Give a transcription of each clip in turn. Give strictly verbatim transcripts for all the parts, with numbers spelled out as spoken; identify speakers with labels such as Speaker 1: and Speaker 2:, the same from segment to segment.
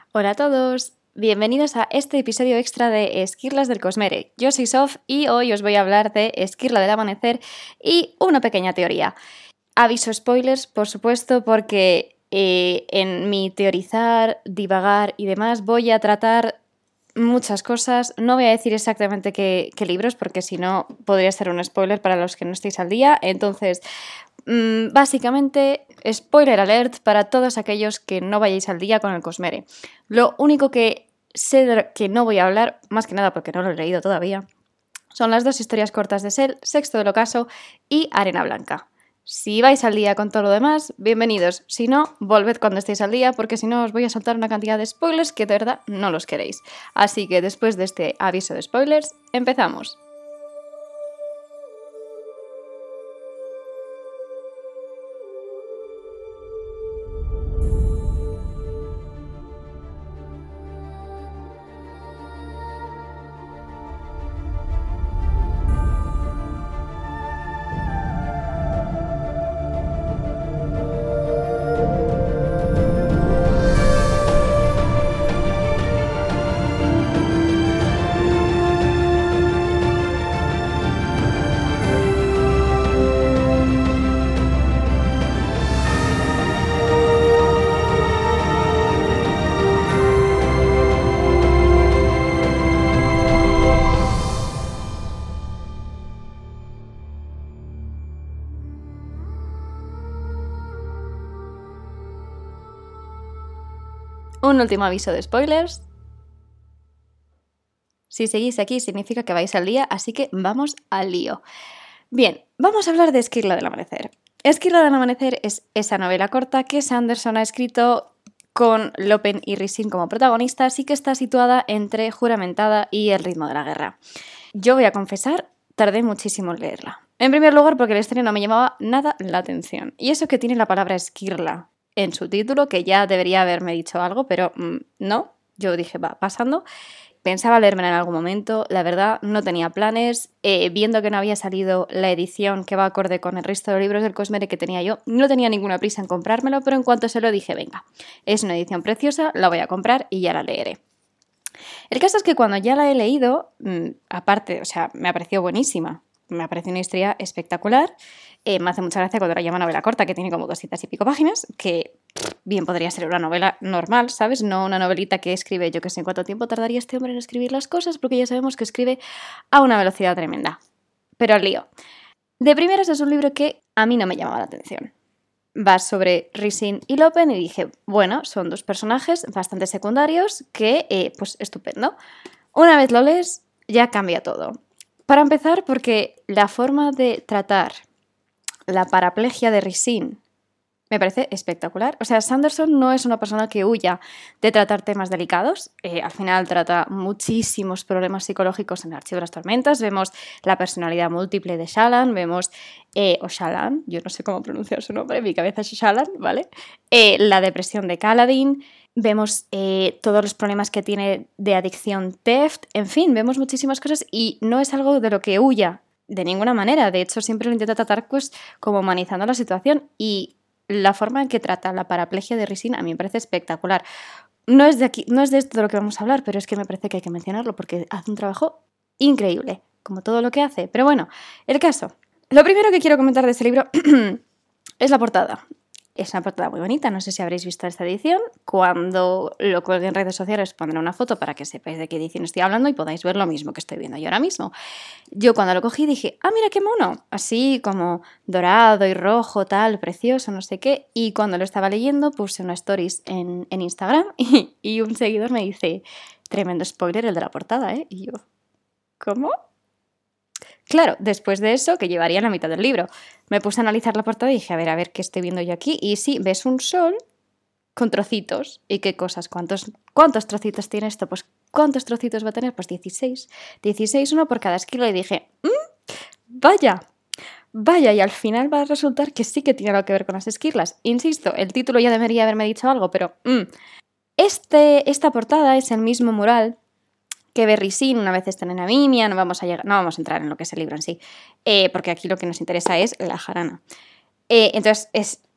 Speaker 1: Hola a todos, bienvenidos a este episodio extra de Esquirlas del Cosmere. Yo soy Sof y hoy os voy a hablar de Esquirla del Amanecer y una pequeña teoría. Aviso spoilers, por supuesto, porque eh, en mi teorizar, divagar y demás voy a tratar muchas cosas. No voy a decir exactamente qué, qué libros, porque si no podría ser un spoiler para los que no estéis al día. Entonces, mmm, básicamente, spoiler alert para todos aquellos que no vayáis al día con el Cosmere. Lo único que sé de que no voy a hablar, más que nada porque no lo he leído todavía, son las dos historias cortas de Sel, Sexto del Ocaso y Arena Blanca. Si vais al día con todo lo demás, bienvenidos. Si no, volved cuando estéis al día, porque si no os voy a soltar una cantidad de spoilers que de verdad no los queréis. Así que después de este aviso de spoilers, empezamos. Un último aviso de spoilers. Si seguís aquí significa que vais al día, así que vamos al lío. Bien, vamos a hablar de Esquirla del Amanecer. Esquirla del Amanecer es esa novela corta que Sanderson ha escrito con Lopen y Rhysand como protagonistas y que está situada entre Juramentada y El ritmo de la guerra. Yo voy a confesar, tardé muchísimo en leerla. En primer lugar porque la historia no me llamaba nada la atención. Y eso que tiene la palabra Esquirla en su título, que ya debería haberme dicho algo, pero mmm, no. Yo dije, va, pasando. Pensaba leérmela en algún momento, la verdad no tenía planes, eh, viendo que no había salido la edición que va acorde con el resto de libros del Cosmere que tenía yo, no tenía ninguna prisa en comprármelo, pero en cuanto se lo dije, venga, es una edición preciosa, la voy a comprar y ya la leeré. El caso es que cuando ya la he leído, mmm, aparte, o sea, me ha parecido buenísima, me ha parecido una historia espectacular. Eh, me hace mucha gracia cuando la llama novela corta, que tiene como doscientas y pico páginas, que pff, bien podría ser una novela normal, ¿sabes? No una novelita que escribe, yo que sé en cuánto tiempo tardaría este hombre en escribir las cosas, porque ya sabemos que escribe a una velocidad tremenda. Pero al lío. De primeras es un libro que a mí no me llamaba la atención. Va sobre Rhysand y Lopen y dije, bueno, son dos personajes bastante secundarios que, eh, pues, estupendo. Una vez lo lees, ya cambia todo. Para empezar, porque la forma de tratar la paraplegia de Rhysand me parece espectacular. O sea, Sanderson no es una persona que huya de tratar temas delicados. Eh, al final trata muchísimos problemas psicológicos en el Archivo de las Tormentas. Vemos la personalidad múltiple de Shallan, vemos, eh, o Shallan, yo no sé cómo pronunciar su nombre, en mi cabeza es Shallan, ¿vale? Eh, la depresión de Kaladin, vemos eh, todos los problemas que tiene de adicción Teft, en fin, vemos muchísimas cosas y no es algo de lo que huya de ninguna manera. De hecho, siempre lo intenta tratar pues, como humanizando la situación y la forma en que trata la paraplegia de Rhysand a mí me parece espectacular. No es de aquí, no es de esto de lo que vamos a hablar, pero es que me parece que hay que mencionarlo porque hace un trabajo increíble, como todo lo que hace. Pero bueno, el caso. Lo primero que quiero comentar de este libro es la portada. Es una portada muy bonita, no sé si habréis visto esta edición. Cuando lo cuelgue en redes sociales pondré una foto para que sepáis de qué edición estoy hablando y podáis ver lo mismo que estoy viendo yo ahora mismo. Yo cuando lo cogí dije, ah, mira qué mono, así como dorado y rojo, tal, precioso, no sé qué. Y cuando lo estaba leyendo puse una stories en, en Instagram y, y un seguidor me dice, tremendo spoiler el de la portada, ¿eh? Y yo, ¿cómo? Claro, después de eso, que llevaría la mitad del libro, me puse a analizar la portada y dije, a ver, a ver, ¿qué estoy viendo yo aquí? Y sí, ves un sol con trocitos. ¿Y qué cosas? ¿Cuántos, cuántos trocitos tiene esto? Pues, ¿cuántos trocitos va a tener? Pues dieciséis. dieciséis, uno por cada esquilo. Y dije, mmm, vaya, vaya. Y al final va a resultar que sí que tiene algo que ver con las esquirlas. Insisto, el título ya debería haberme dicho algo, pero mmm. Este, esta portada es el mismo mural que ve Rhysand una vez está en Navimia. No vamos a llegar, no vamos a entrar en lo que es el libro en sí, eh, porque aquí lo que nos interesa es la jarana. Eh, entonces es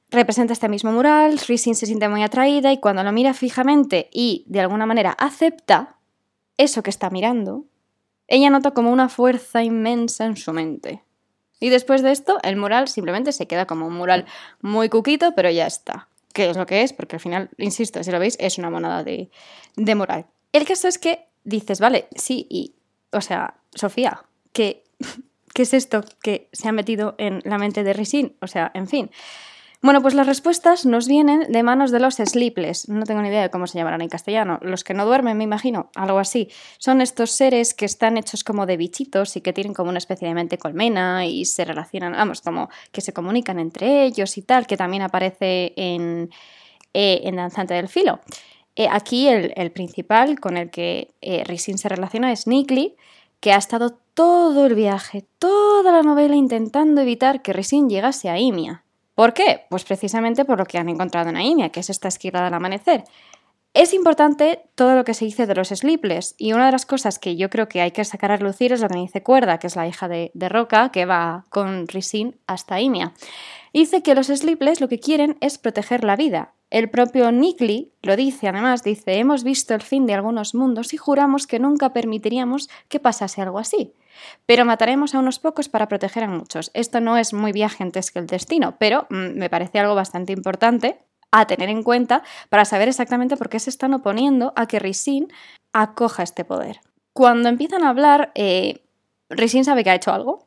Speaker 1: representa este mismo mural, Rhysand se siente muy atraída y cuando lo mira fijamente y de alguna manera acepta eso que está mirando, ella nota como una fuerza inmensa en su mente. Y después de esto, el mural simplemente se queda como un mural muy cuquito, pero ya está. ¿Qué es lo que es? Porque al final, insisto, si lo veis, es una monada de, de mural. El caso es que dices, vale, sí, y, o sea, Sofía, ¿qué, ¿qué es esto que se ha metido en la mente de Rhysand? O sea, en fin. Bueno, pues las respuestas nos vienen de manos de los Sleepless. No tengo ni idea de cómo se llamarán en castellano. Los que no duermen, me imagino, algo así. Son estos seres que están hechos como de bichitos y que tienen como una especie de mente colmena y se relacionan, vamos, como que se comunican entre ellos y tal, que también aparece en, eh, en Danzante del Filo. Eh, aquí el, el principal con el que eh, Rhysand se relaciona es Nikli, que ha estado todo el viaje, toda la novela intentando evitar que Rhysand llegase a Ymia. ¿Por qué? Pues precisamente por lo que han encontrado en Ymia, que es esta esquirla del amanecer. Es importante todo lo que se dice de los Sleepless, y una de las cosas que yo creo que hay que sacar a relucir es lo que me dice Cuerda, que es la hija de, de Roca, que va con Rhysand hasta Ymia. Dice que los Sleepless lo que quieren es proteger la vida. El propio Nikli lo dice, además, dice, hemos visto el fin de algunos mundos y juramos que nunca permitiríamos que pasase algo así. Pero mataremos a unos pocos para proteger a muchos. Esto no es muy viajantes que el destino, pero mmm, me parece algo bastante importante a tener en cuenta para saber exactamente por qué se están oponiendo a que Rhysand acoja este poder. Cuando empiezan a hablar, eh, Rhysand sabe que ha hecho algo,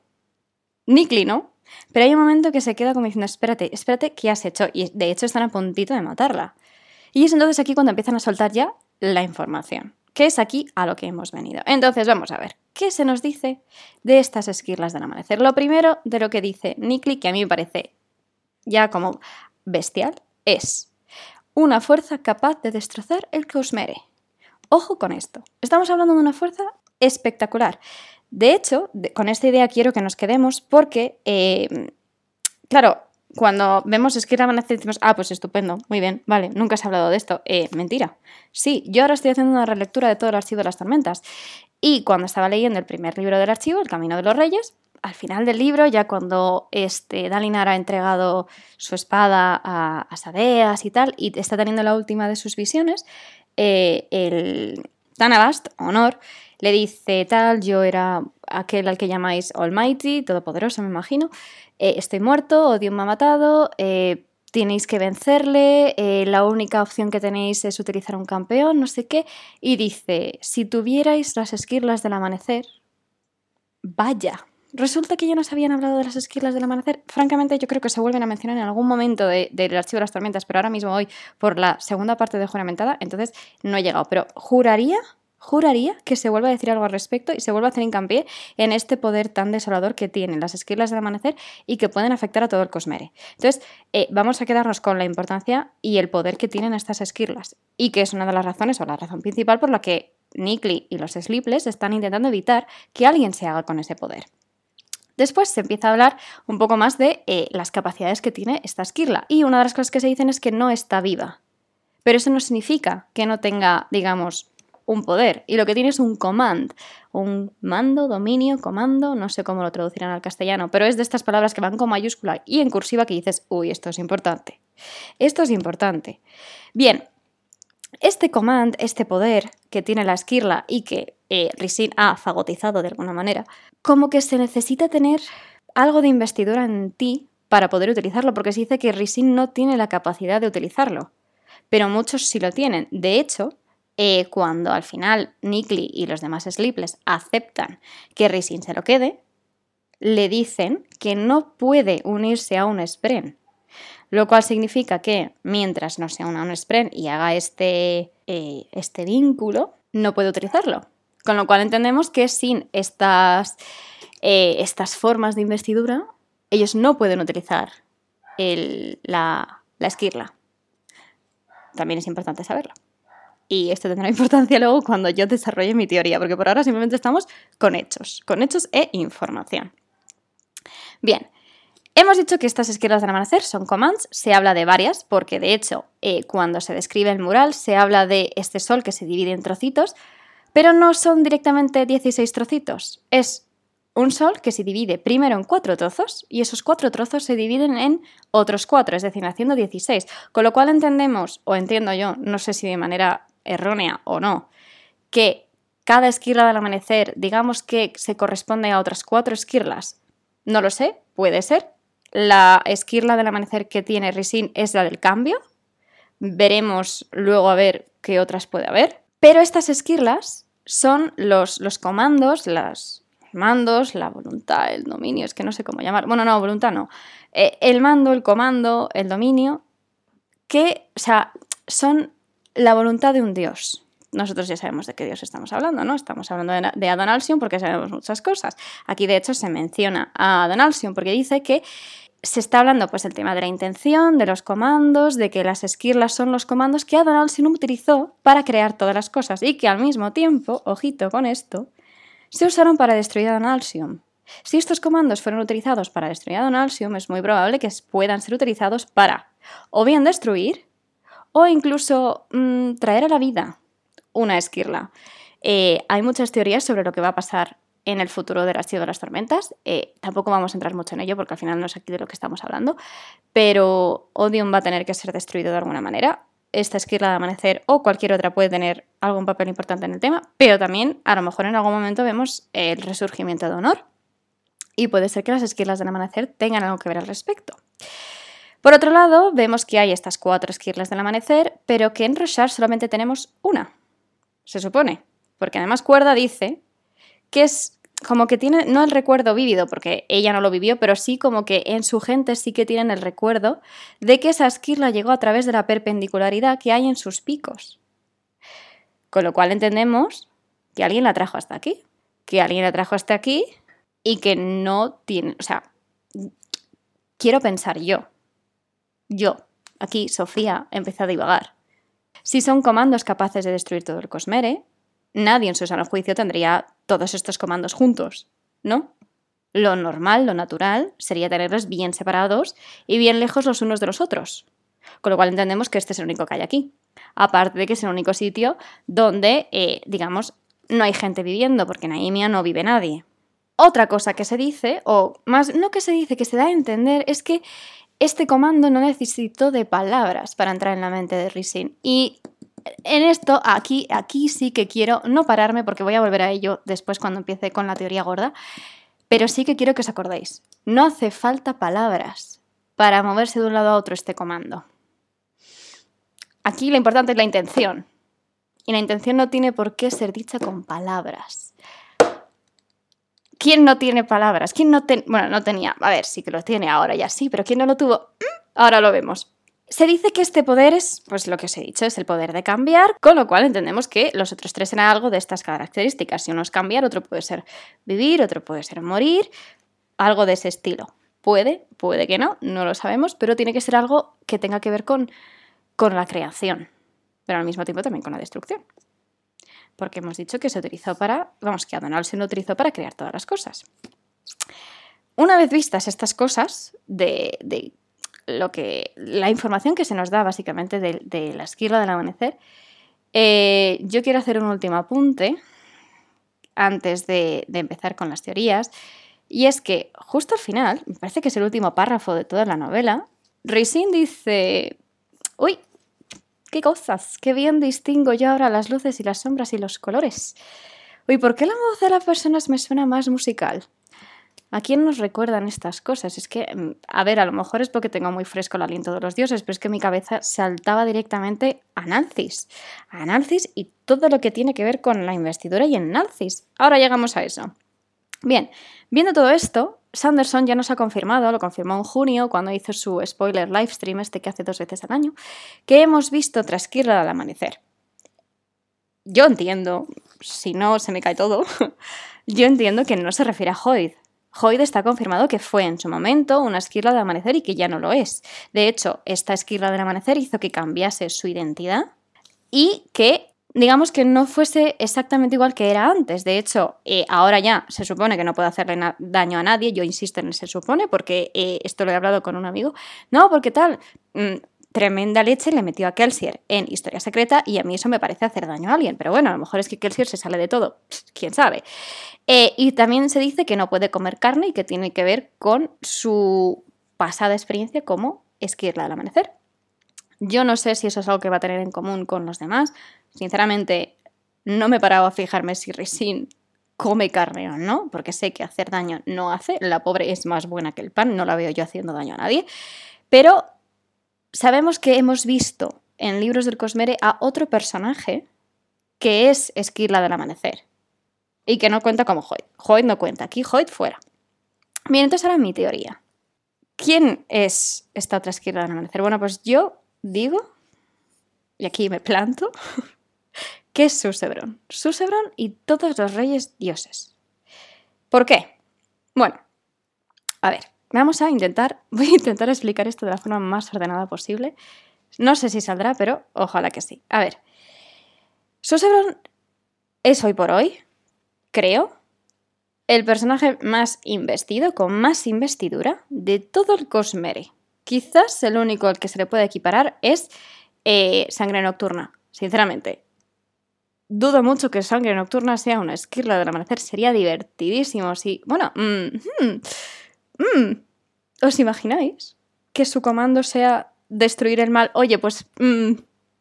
Speaker 1: Nikli no, pero hay un momento que se queda como diciendo, espérate, espérate, ¿qué has hecho? Y de hecho están a puntito de matarla. Y es entonces aquí cuando empiezan a soltar ya la información, que es aquí a lo que hemos venido. Entonces vamos a ver, ¿qué se nos dice de estas esquirlas del amanecer? Lo primero de lo que dice Nikli, que a mí me parece ya como bestial, es una fuerza capaz de destrozar el Cosmere. Ojo con esto, estamos hablando de una fuerza espectacular. De hecho, de, con esta idea quiero que nos quedemos porque, eh, claro, cuando vemos esquirla del amanecer decimos, ah, pues estupendo, muy bien, vale, nunca se ha hablado de esto. Eh, mentira. Sí, yo ahora estoy haciendo una relectura de todo el archivo de las tormentas y cuando estaba leyendo el primer libro del archivo, El Camino de los Reyes, al final del libro, ya cuando este, Dalinar ha entregado su espada a, a Sadeas y tal, y está teniendo la última de sus visiones, eh, el Tanabast, Honor, le dice tal, yo era aquel al que llamáis Almighty, todopoderoso me imagino, eh, estoy muerto, Odium me ha matado, eh, tenéis que vencerle, eh, la única opción que tenéis es utilizar un campeón, no sé qué, y dice, si tuvierais las esquirlas del amanecer, vaya. Resulta que ya nos habían hablado de las esquirlas del amanecer. Francamente, yo creo que se vuelven a mencionar en algún momento de, del archivo de las tormentas, pero ahora mismo voy por la segunda parte de Juramentada, entonces no he llegado. Pero juraría, juraría que se vuelve a decir algo al respecto y se vuelve a hacer hincapié en este poder tan desolador que tienen las esquirlas del amanecer y que pueden afectar a todo el Cosmere. Entonces, eh, vamos a quedarnos con la importancia y el poder que tienen estas esquirlas, y que es una de las razones, o la razón principal, por la que Nikli y los Sleepless están intentando evitar que alguien se haga con ese poder. Después se empieza a hablar un poco más de eh, las capacidades que tiene esta esquirla. Y una de las cosas que se dicen es que no está viva. Pero eso no significa que no tenga, digamos, un poder. Y lo que tiene es un command. Un mando, dominio, comando, no sé cómo lo traducirán al castellano. Pero es de estas palabras que van con mayúscula y en cursiva que dices, uy, esto es importante. Esto es importante. Bien, este command, este poder que tiene la esquirla y que eh, Rhysand ha fagotizado de alguna manera, como que se necesita tener algo de investidura en ti para poder utilizarlo, porque se dice que Rhysand no tiene la capacidad de utilizarlo, pero muchos sí lo tienen. De hecho, eh, cuando al final Nikli y los demás Sleepless aceptan que Rhysand se lo quede, le dicen que no puede unirse a un Spren, lo cual significa que mientras no se una a un Spren y haga este, eh, este vínculo, no puede utilizarlo. Con lo cual entendemos que sin estas, eh, estas formas de investidura, ellos no pueden utilizar el, la, la esquirla. También es importante saberlo. Y esto tendrá importancia luego cuando yo desarrolle mi teoría, porque por ahora simplemente estamos con hechos, con hechos e información. Bien, hemos dicho que estas esquirlas del amanecer son commands, se habla de varias, porque de hecho, eh, cuando se describe el mural, se habla de este sol que se divide en trocitos, pero no son directamente dieciséis trocitos, es un sol que se divide primero en cuatro trozos y esos cuatro trozos se dividen en otros cuatro, es decir, haciendo dieciséis. Con lo cual entendemos, o entiendo yo, no sé si de manera errónea o no, que cada esquirla del amanecer, digamos que se corresponde a otras cuatro esquirlas. No lo sé, puede ser. La esquirla del amanecer que tiene Rhysand es la del cambio. Veremos luego a ver qué otras puede haber. Pero estas esquirlas son los, los comandos, las mandos, la voluntad, el dominio, es que no sé cómo llamar. Bueno, no, voluntad no. Eh, el mando, el comando, el dominio, que, o sea, son la voluntad de un dios. Nosotros ya sabemos de qué dios estamos hablando, ¿no? Estamos hablando de, de Adon Alcion porque sabemos muchas cosas. Aquí, de hecho, se menciona a Adon Alcion porque dice que se está hablando pues del tema de la intención, de los comandos, de que las esquirlas son los comandos que Adon Alcion utilizó para crear todas las cosas y que al mismo tiempo, ojito con esto, se usaron para destruir a Adon Alcion. Si estos comandos fueron utilizados para destruir a Adon Alcion, es muy probable que puedan ser utilizados para o bien destruir o incluso mmm, traer a la vida una esquirla. Eh, hay muchas teorías sobre lo que va a pasar en el futuro del Hastío de las Tormentas. Eh, tampoco vamos a entrar mucho en ello porque al final no es aquí de lo que estamos hablando, pero Odium va a tener que ser destruido de alguna manera. Esta esquirla de amanecer o cualquier otra puede tener algún papel importante en el tema, pero también a lo mejor en algún momento vemos el resurgimiento de Honor y puede ser que las esquirlas del amanecer tengan algo que ver al respecto. Por otro lado, vemos que hay estas cuatro esquirlas del amanecer, pero que en Roshar solamente tenemos una, se supone, porque además Cuerda dice que es como que tiene, no el recuerdo vívido, porque ella no lo vivió, pero sí como que en su gente sí que tienen el recuerdo de que esa esquirla llegó a través de la perpendicularidad que hay en sus picos. Con lo cual entendemos que alguien la trajo hasta aquí, que alguien la trajo hasta aquí y que no tiene, o sea, quiero pensar yo, yo, aquí Sofía empezó a divagar. Si son comandos capaces de destruir todo el Cosmere, nadie en su sano juicio tendría todos estos comandos juntos, ¿no? Lo normal, lo natural, sería tenerlos bien separados y bien lejos los unos de los otros. Con lo cual entendemos que este es el único que hay aquí. Aparte de que es el único sitio donde, eh, digamos, no hay gente viviendo, porque en Aimia no vive nadie. Otra cosa que se dice, o más no que se dice, que se da a entender, es que este comando no necesitó de palabras para entrar en la mente de Rhysand. Y en esto, aquí, aquí sí que quiero no pararme porque voy a volver a ello después cuando empiece con la teoría gorda, pero sí que quiero que os acordéis. No hace falta palabras para moverse de un lado a otro este comando. Aquí lo importante es la intención. Y la intención no tiene por qué ser dicha con palabras. ¿Quién no tiene palabras? ¿Quién no ten... Bueno, no tenía... A ver, sí que lo tiene ahora ya sí, pero ¿quién no lo tuvo? Ahora lo vemos. Se dice que este poder es, pues lo que os he dicho, es el poder de cambiar, con lo cual entendemos que los otros tres eran algo de estas características. Si uno es cambiar, otro puede ser vivir, otro puede ser morir, algo de ese estilo. Puede, puede que no, no lo sabemos, pero tiene que ser algo que tenga que ver con, con la creación, pero al mismo tiempo también con la destrucción. Porque hemos dicho que se utilizó para, vamos, que Adon Alcion lo utilizó para crear todas las cosas. Una vez vistas estas cosas de... de lo que la información que se nos da básicamente de, de la esquirla del amanecer, eh, yo quiero hacer un último apunte antes de, de empezar con las teorías, y es que justo al final, me parece que es el último párrafo de toda la novela, Rhysand dice: uy, qué cosas, qué bien distingo yo ahora las luces y las sombras y los colores. Uy, ¿por qué la voz de las personas me suena más musical? ¿A quién nos recuerdan estas cosas? Es que, a ver, a lo mejor es porque tengo muy fresco el aliento de los dioses, pero es que mi cabeza saltaba directamente a Nalthis. A Nalthis y todo lo que tiene que ver con la investidura y en Nalthis. Ahora llegamos a eso. Bien, viendo todo esto, Sanderson ya nos ha confirmado, lo confirmó en junio cuando hizo su spoiler livestream, este que hace dos veces al año, que hemos visto Trasquirra al amanecer. Yo entiendo, si no se me cae todo, yo entiendo que no se refiere a Hoid. Hoid está confirmado que fue en su momento una esquirla del amanecer y que ya no lo es. De hecho, esta esquirla del amanecer hizo que cambiase su identidad y que, digamos, que no fuese exactamente igual que era antes. De hecho, eh, ahora ya se supone que no puede hacerle na- daño a nadie. Yo insisto en ese supone porque eh, esto lo he hablado con un amigo. No, porque tal... Mmm, tremenda leche le metió a Kelsier en Historia Secreta y a mí eso me parece hacer daño a alguien. Pero bueno, a lo mejor es que Kelsier se sale de todo, quién sabe. Eh, y también se dice que no puede comer carne y que tiene que ver con su pasada experiencia como Esquirla del Amanecer. Yo no sé si eso es algo que va a tener en común con los demás. Sinceramente, no me he parado a fijarme si Rhysand come carne o no, porque sé que hacer daño no hace. La pobre es más buena que el pan, no la veo yo haciendo daño a nadie. Pero sabemos que hemos visto en Libros del Cosmere a otro personaje que es Esquirla del Amanecer y que no cuenta como Hoyt. Hoyt no cuenta, aquí Hoyt fuera. Bien, entonces ahora mi teoría. ¿Quién es esta otra Esquirla del Amanecer? Bueno, pues yo digo, y aquí me planto, que es Susebron. Susebron y todos los reyes dioses. ¿Por qué? Bueno, a ver, vamos a intentar, voy a intentar explicar esto de la forma más ordenada posible. No sé si saldrá, pero ojalá que sí. A ver, Susebron es hoy por hoy, creo, el personaje más investido, con más investidura de todo el Cosmere. Quizás el único al que se le puede equiparar es eh, Sangre Nocturna, sinceramente. Dudo mucho que Sangre Nocturna sea una Esquirla del Amanecer. Sería divertidísimo si... Bueno, mm, mm, mm, ¿os imagináis que su comando sea destruir el mal? Oye, pues... Mm,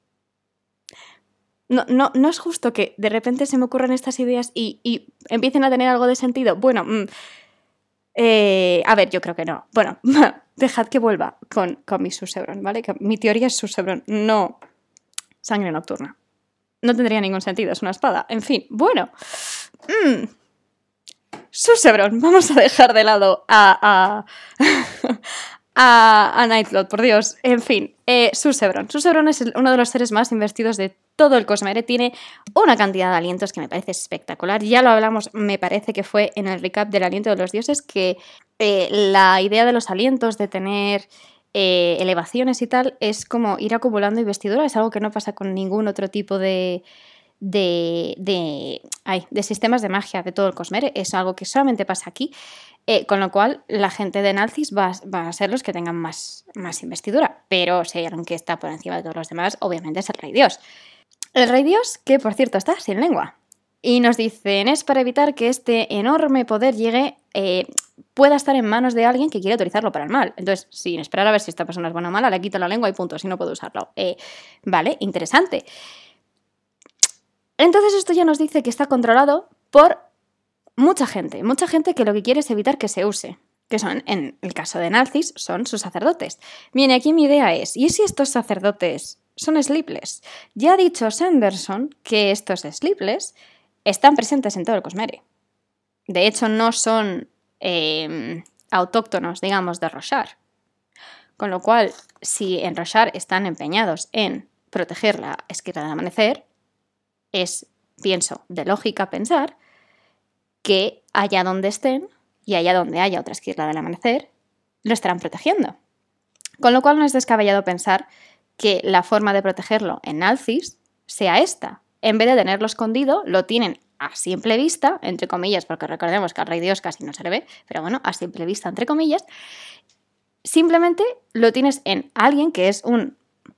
Speaker 1: no, no, no es justo que de repente se me ocurran estas ideas y, y empiecen a tener algo de sentido. Bueno, mm, eh, a ver, yo creo que no. Bueno, dejad que vuelva con, con mi Susebron, ¿vale? Que mi teoría es Susebron, no Sangre Nocturna. No tendría ningún sentido, es una espada. En fin, bueno. Mm. Susebron, vamos a dejar de lado a... a a, a Nightlord, por Dios. En fin, eh, Susebron. Susebron es el, uno de los seres más investidos de todo el Cosmere. Tiene una cantidad de alientos que me parece espectacular. Ya lo hablamos, me parece que fue en el recap del aliento de los dioses, que eh, la idea de los alientos, de tener eh, elevaciones y tal, es como ir acumulando investidura. Es algo que no pasa con ningún otro tipo de... De, de, ay, de sistemas de magia de todo el Cosmere. Es algo que solamente pasa aquí, eh, con lo cual la gente de Nalthis va, va a ser los que tengan más, más investidura, pero si hay alguien que está por encima de todos los demás, obviamente es el Rey Dios. El Rey Dios, que por cierto está sin lengua, y nos dicen es para evitar que este enorme poder llegue, eh, pueda estar en manos de alguien que quiera utilizarlo para el mal. Entonces, sin esperar a ver si esta persona es buena o mala, le quito la lengua y punto, si no puedo usarlo. Eh, vale, interesante. Entonces esto ya nos dice que está controlado por mucha gente, mucha gente que lo que quiere es evitar que se use, que son, en el caso de Nalthis, son sus sacerdotes. Bien, aquí mi idea es, ¿y si estos sacerdotes son sleepless? Ya ha dicho Sanderson que estos sleepless están presentes en todo el Cosmere. De hecho, no son eh, autóctonos, digamos, de Roshar. Con lo cual, si en Roshar están empeñados en proteger la Esquirla del Amanecer, es, pienso, de lógica pensar que allá donde estén y allá donde haya otra Esquirla del Amanecer, lo estarán protegiendo. Con lo cual no es descabellado pensar que la forma de protegerlo en Nalthis sea esta. En vez de tenerlo escondido, lo tienen a simple vista, entre comillas, porque recordemos que al Rey Dios casi no se le ve, pero bueno, a simple vista, entre comillas, simplemente lo tienes en alguien que es un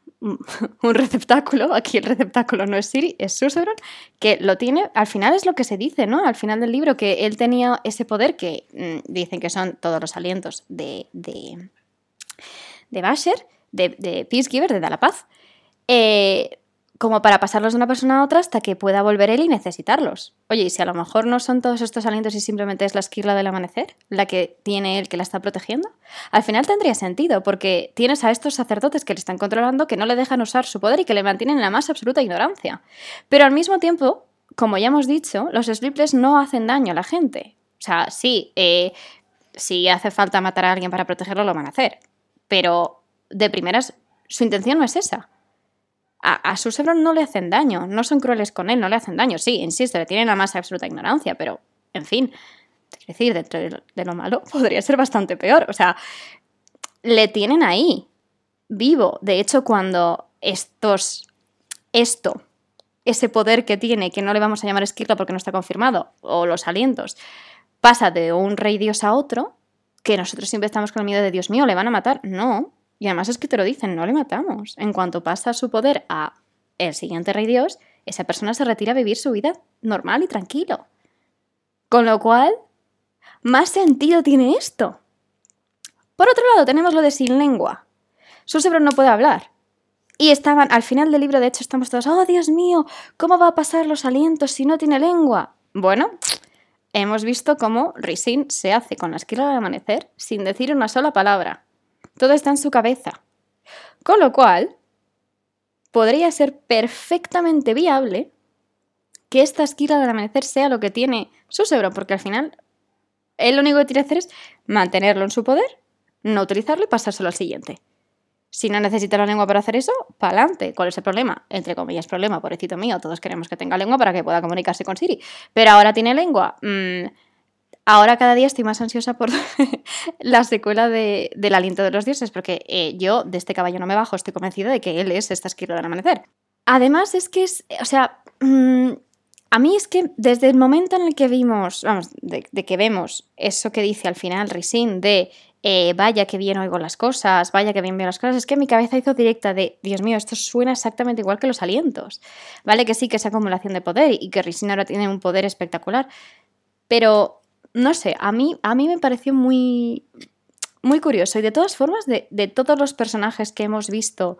Speaker 1: un receptáculo, aquí el receptáculo no es Ciri, es Susebron, que lo tiene, al final es lo que se dice, ¿no? Al final del libro, que él tenía ese poder que mmm, dicen que son todos los alientos de, de, de Basher, de, de Peacegiver, de Da la Paz, eh, como para pasarlos de una persona a otra hasta que pueda volver él y necesitarlos. Oye, y si a lo mejor no son todos estos alientos y simplemente es la Esquirla del Amanecer la que tiene él que la está protegiendo, al final tendría sentido, porque tienes a estos sacerdotes que le están controlando, que no le dejan usar su poder y que le mantienen en la más absoluta ignorancia. Pero al mismo tiempo, como ya hemos dicho, los sleepless no hacen daño a la gente. O sea, sí, eh, si hace falta matar a alguien para protegerlo, lo van a hacer. Pero de primeras, su intención no es esa. A, a Susebron no le hacen daño, no son crueles con él, no le hacen daño. Sí, insisto, le tienen la más absoluta ignorancia, pero, en fin, es decir, dentro de, de lo malo podría ser bastante peor. O sea, le tienen ahí, vivo. De hecho, cuando estos, esto, ese poder que tiene, que no le vamos a llamar Esquirla porque no está confirmado, o los alientos, pasa de un Rey Dios a otro, que nosotros siempre estamos con el miedo de Dios mío, ¿le van a matar? No. Y además es que te lo dicen, no le matamos. En cuanto pasa su poder a el siguiente rey dios, esa persona se retira a vivir su vida normal y tranquilo. Con lo cual, más sentido tiene esto. Por otro lado, tenemos lo de sin lengua. Susebro no puede hablar. Y estaban, al final del libro, de hecho, estamos todos, oh, Dios mío, ¿cómo va a pasar los alientos si no tiene lengua? Bueno, hemos visto cómo Rhysand se hace con la esquila del amanecer sin decir una sola palabra. Todo está en su cabeza. Con lo cual, podría ser perfectamente viable que esta esquila del amanecer sea lo que tiene Susebro, porque al final él lo único que tiene que hacer es mantenerlo en su poder, no utilizarlo y pasárselo al siguiente. Si no necesita la lengua para hacer eso, pa'lante. ¿Cuál es el problema? Entre comillas, problema, pobrecito mío. Todos queremos que tenga lengua para que pueda comunicarse con Ciri. Pero ahora tiene lengua. Mm, ahora cada día estoy más ansiosa por la secuela de, del Aliento de los Dioses, porque eh, yo de este caballo no me bajo. Estoy convencida de que él es esta esquila del amanecer. Además es que es, o sea, mmm, a mí es que desde el momento en el que vimos, vamos, de, de que vemos eso que dice al final Rhysand de Eh, vaya que bien oigo las cosas, vaya que bien veo las cosas, es que mi cabeza hizo directa de, Dios mío, esto suena exactamente igual que los alientos. Vale que sí, que es acumulación de poder y que Rhysand ahora tiene un poder espectacular, pero no sé, a mí, a mí me pareció muy, muy curioso. Y de todas formas, de, de todos los personajes que hemos visto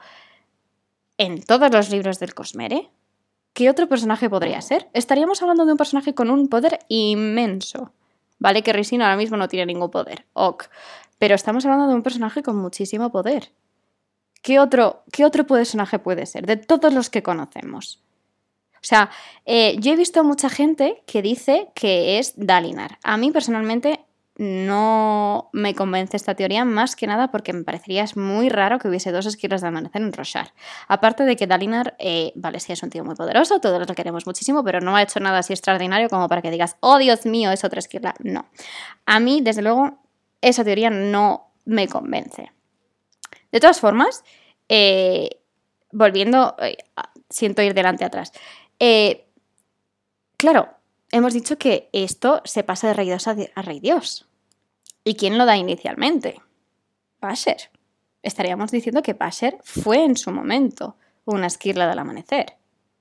Speaker 1: en todos los libros del Cosmere, ¿qué otro personaje podría ser? Estaríamos hablando de un personaje con un poder inmenso. Vale que Rhysand ahora mismo no tiene ningún poder, ok. Pero estamos hablando de un personaje con muchísimo poder. ¿Qué otro, qué otro personaje puede ser? De todos los que conocemos. O sea, eh, yo he visto a mucha gente que dice que es Dalinar. A mí personalmente no me convence esta teoría, más que nada porque me parecería muy raro que hubiese dos esquilas de amanecer en Roshar. Aparte de que Dalinar, eh, vale, sí es un tío muy poderoso, todos lo queremos muchísimo, pero no ha hecho nada así extraordinario como para que digas, oh Dios mío, es otra esquila. No. A mí, desde luego, esa teoría no me convence. De todas formas, eh, volviendo, eh, siento ir delante atrás. Eh, claro, hemos dicho que esto se pasa de rey dios a, a rey dios. ¿Y quién lo da inicialmente? Basher. Estaríamos diciendo que Basher fue en su momento una esquirla del amanecer.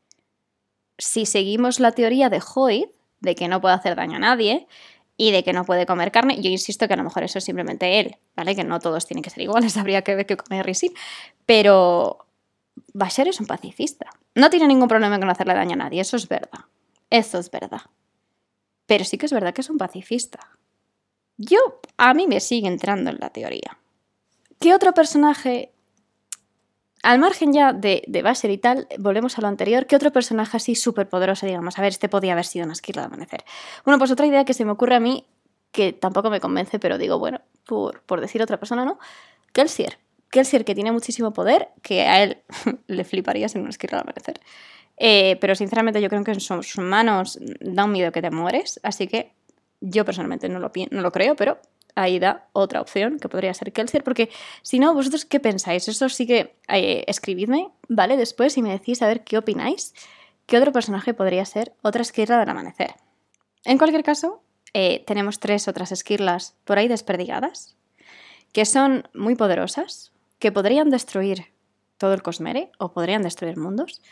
Speaker 1: Si seguimos la teoría de Hoid, de que no puede hacer daño a nadie y de que no puede comer carne, yo insisto que a lo mejor eso es simplemente él, ¿vale? Que no todos tienen que ser iguales, habría que ver qué come Rhysand. Pero Basher es un pacifista. No tiene ningún problema con hacerle daño a nadie, eso es verdad. Eso es verdad. Pero sí que es verdad que es un pacifista. Yo, a mí me sigue entrando en la teoría. ¿Qué otro personaje, al margen ya de, de Basher y tal, volvemos a lo anterior, qué otro personaje así súper poderoso, digamos, a ver, este podía haber sido una esquirla de amanecer? Bueno, pues otra idea que se me ocurre a mí, que tampoco me convence, pero digo, bueno, por, por decir otra persona, ¿no? Kelsier. Kelsier, que tiene muchísimo poder, que a él le fliparía ser una esquirla de amanecer. Eh, pero sinceramente yo creo que en sus manos da un miedo que te mueres, así que yo personalmente no lo, no lo creo, pero ahí da otra opción, que podría ser Kelsier, porque si no, ¿vosotros qué pensáis? Eso sí que eh, escribidme, ¿vale? Después y me decís a ver qué opináis, qué otro personaje podría ser otra esquirla del amanecer. En cualquier caso, eh, tenemos tres otras esquirlas por ahí desperdigadas, que son muy poderosas, que podrían destruir todo el Cosmere, o podrían destruir mundos,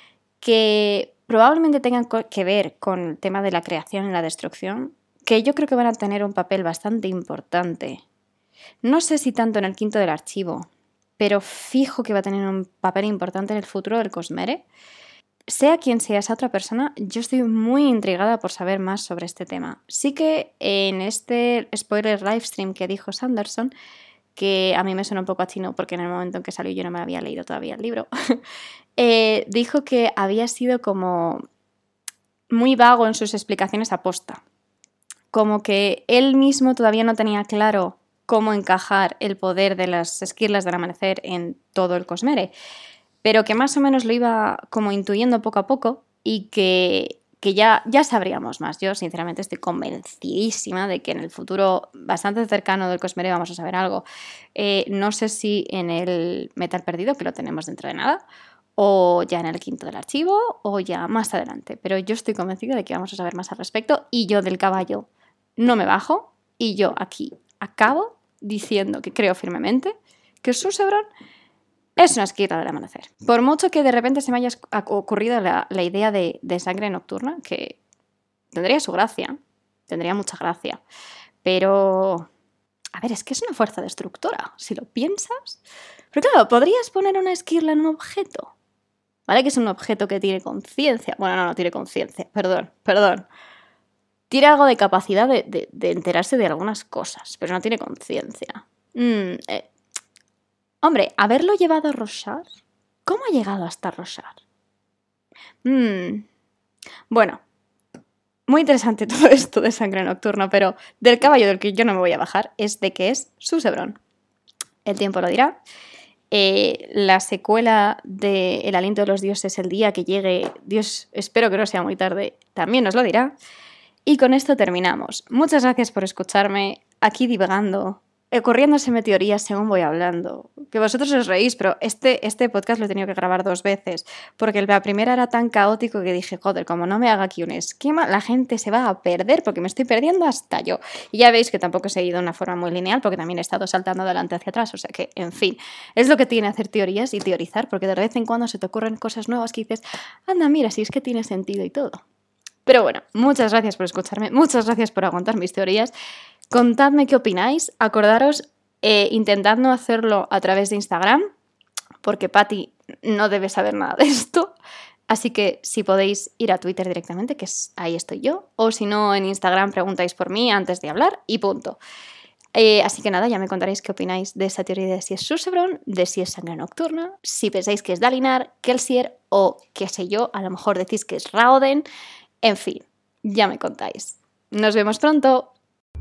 Speaker 1: que probablemente tengan que ver con el tema de la creación y la destrucción, que yo creo que van a tener un papel bastante importante. No sé si tanto en el quinto del archivo, pero fijo que va a tener un papel importante en el futuro del Cosmere. Sea quien sea esa otra persona, yo estoy muy intrigada por saber más sobre este tema. Sí que en este spoiler livestream que dijo Sanderson, que a mí me suena un poco a chino porque en el momento en que salió yo no me había leído todavía el libro, eh, dijo que había sido como muy vago en sus explicaciones aposta. Como que él mismo todavía no tenía claro cómo encajar el poder de las esquirlas del amanecer en todo el Cosmere, pero que más o menos lo iba como intuyendo poco a poco y que, que ya, ya sabríamos más. Yo sinceramente estoy convencidísima de que en el futuro bastante cercano del Cosmere vamos a saber algo. Eh, no sé si en el Metal Perdido, que lo tenemos dentro de nada, o ya en el quinto del archivo, o ya más adelante, pero yo estoy convencida de que vamos a saber más al respecto y yo del caballo no me bajo y yo aquí acabo diciendo que creo firmemente que Susebron es una esquirla del amanecer. Por mucho que de repente se me haya ocurrido la, la idea de, de sangre nocturna, que tendría su gracia, tendría mucha gracia, pero... A ver, es que es una fuerza destructora, si lo piensas. Pero claro, ¿podrías poner una esquirla en un objeto? ¿Vale? Que es un objeto que tiene conciencia. Bueno, no, no tiene conciencia, perdón, perdón. Tiene algo de capacidad de, de, de enterarse de algunas cosas, pero no tiene conciencia. Mm, eh. Hombre, ¿haberlo llevado a Roshar? ¿Cómo ha llegado hasta Roshar? Mm. Bueno, muy interesante todo esto de sangre nocturna, pero del caballo del que yo no me voy a bajar es de que es Susebron. El tiempo lo dirá. Eh, la secuela de El aliento de los dioses, el día que llegue, Dios, espero que no sea muy tarde, también nos lo dirá. Y con esto terminamos. Muchas gracias por escucharme aquí divagando, eh, corriéndoseme teorías según voy hablando. Que vosotros os reís, pero este, este podcast lo he tenido que grabar dos veces, porque la primera era tan caótico que dije, joder, como no me haga aquí un esquema, la gente se va a perder, porque me estoy perdiendo hasta yo. Y ya veis que tampoco he seguido una forma muy lineal, porque también he estado saltando adelante hacia atrás, o sea que, en fin, es lo que tiene hacer teorías y teorizar, porque de vez en cuando se te ocurren cosas nuevas que dices, anda, mira, si es que tiene sentido y todo. Pero bueno, muchas gracias por escucharme, muchas gracias por aguantar mis teorías. Contadme qué opináis, acordaros, eh, intentad no hacerlo a través de Instagram, porque Patty no debe saber nada de esto, así que si podéis ir a Twitter directamente, que es, ahí estoy yo, o si no en Instagram preguntáis por mí antes de hablar y punto. Eh, así que nada, ya me contaréis qué opináis de esa teoría de si es Susebron, de si es sangre nocturna, si pensáis que es Dalinar, Kelsier o qué sé yo, a lo mejor decís que es Raoden. En fin, ya me contáis. Nos vemos pronto.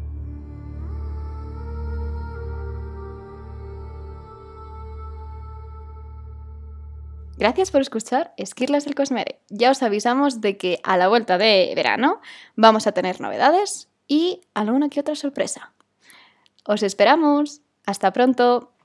Speaker 1: Gracias por escuchar Esquirlas del Cosmere. Ya os avisamos de que a la vuelta de verano vamos a tener novedades y alguna que otra sorpresa. ¡Os esperamos! ¡Hasta pronto!